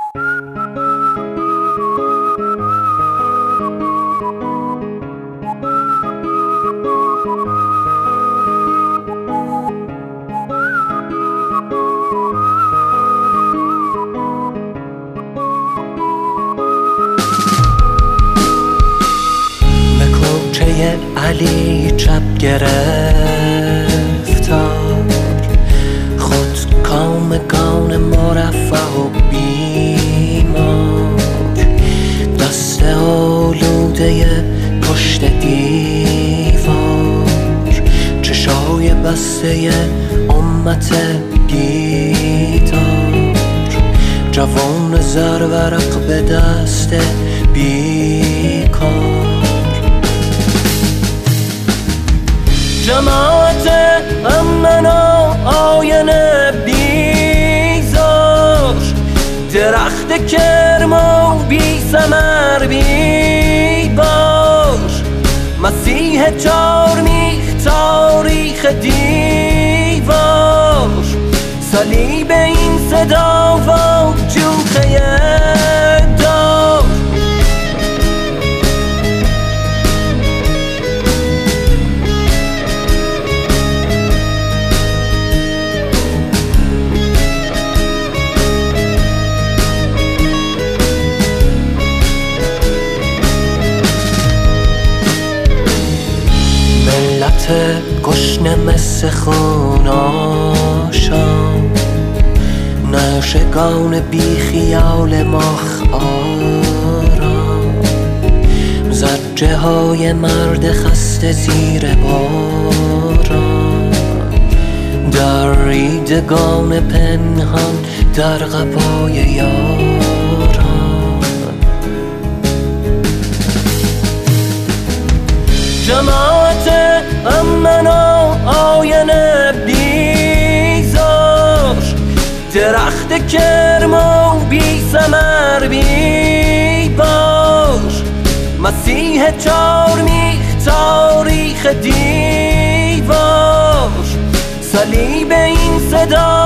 علی چپ گرفتار، خود کامگان مرفه و بیمار، دست آلوده پشت دیوار، چشای بسته امت بیدار، جوان زرورق به دست بیکار. جماعت امن و آینه بیزار، درخت کرم و بی ثمر بی بار، مسیح چارمیخ تاریخ دیوار، صلیب این صدا و جوخه دار. گشنه مثل خون آشام، نشگان بی خیال مخ آرام، زجه های مرد خسته زیر باران، در ریدگان پنهان در قبای یاران. جماعت امن و آینه بیزار، درخت کرم و بی ثمر بی بار، مسیح چارمیخ تاریخ دیوار، صلیب این صدا